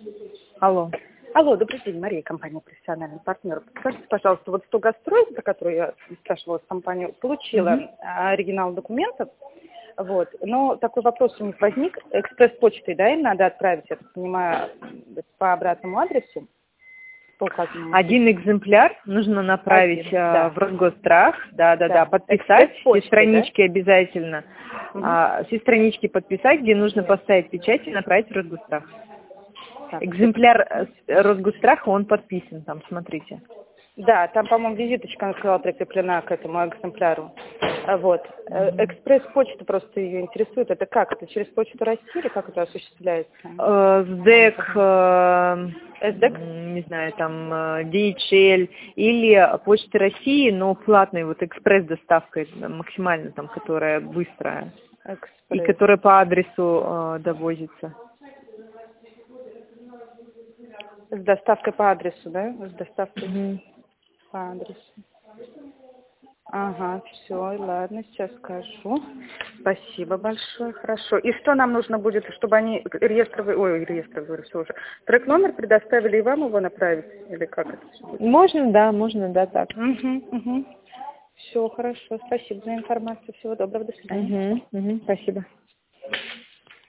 Алло. Алло, добрый день, Мария, компания «Профессиональный партнер». Скажите, пожалуйста, вот 100 гастроль, про которую я спрашивала с компанию, получила оригинал документов, вот, но такой вопрос у них возник. Экспресс-почтой, да, им надо отправить, я так понимаю, по обратному адресу? Один экземпляр нужно направить в Росгострах, да, подписать, все странички обязательно, все странички подписать, где нужно поставить печать и направить в Росгострах. Экземпляр Росгостраха, он подписан там, смотрите. Да, там, по-моему, визиточка, она сказала, прикреплена к этому экземпляру. Вот. Экспресс-почта просто ее интересует. Это как? Это через Почту России или как это осуществляется? СДЭК, не знаю, там, DHL или Почта России, но платной, вот экспресс-доставкой максимально, там, которая быстрая. И которая по адресу довозится. С доставкой по адресу, да? С доставкой по адресу. Ага, все, ладно, сейчас скажу. Спасибо большое, хорошо. И что нам нужно будет, чтобы они реестровый, все уже. Трек-номер предоставили и вам его направить? Или как это все будет? Можно, так. Все, хорошо, спасибо за информацию. Всего доброго, до свидания. Спасибо.